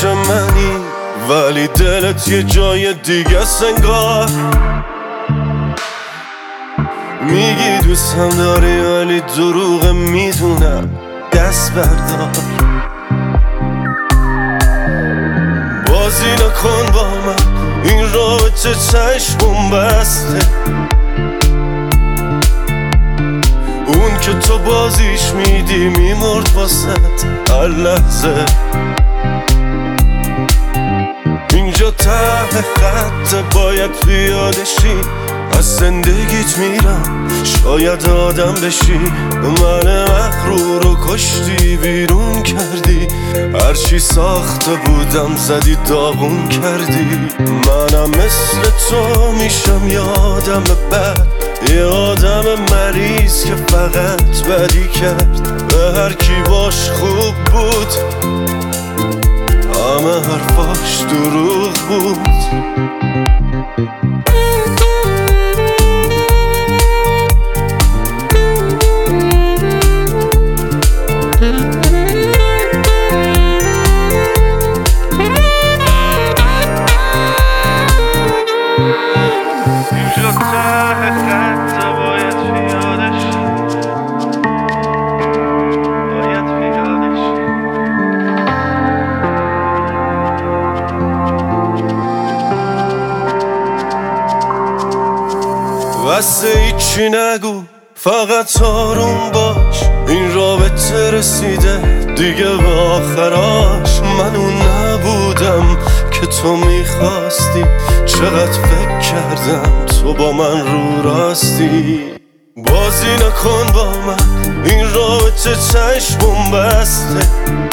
پیش منی ولی دلت یه جای دیگه سنگار. میگی دوستم داری ولی دروغ میدونم، دست بردار. بازی نکن با من، این رابطه چشمون بسته. اون که تو بازیش میدی میمرد واسط هر لحظه. اینجا ته خط باید پیادشی، از زندگیت میرم شاید آدم بشی. من مغرور رو کشتی بیرون کردی، هرچی ساخته بودم زدی داغون کردی. منم مثل تو میشم یه آدم بد، یه آدم مریض که فقط بدی کرد. به هر کی باش خوب بود همه حرفاش دروغ بود. اینجا ته خط باید پیادش، باید پیادش. واسه هیچی نگو فقط آروم باش، این رابطه رسیده دیگه به آخراش. من اون نبودم که تو میخواستی، چقدر فکر کردم تو با من رو راستی. بازی نکن با من، این رابطه چشمون بسته.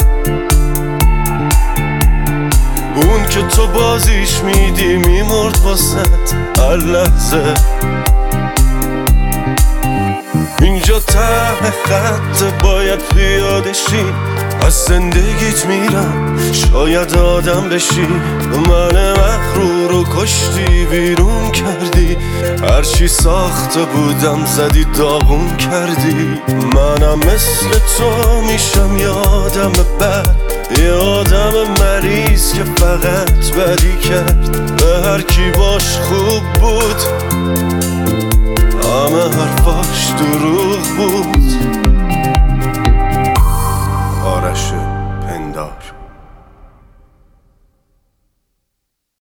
اون که تو بازیش میدی میمرد واسط هر لحظه. اینجا ته خط باید پیادشی، از زندگیت میرم شاید آدم بشی. من مغرور رو کشتی بیرون کردی، هرچی ساخته بودم زدی داغون کردی. منم مثل تو میشم یه آدم بد، یه آدم مریض که فقط بدی کرد. به هر کی باش خوب بود همه حرفاش دروغ بود. آرش پندار.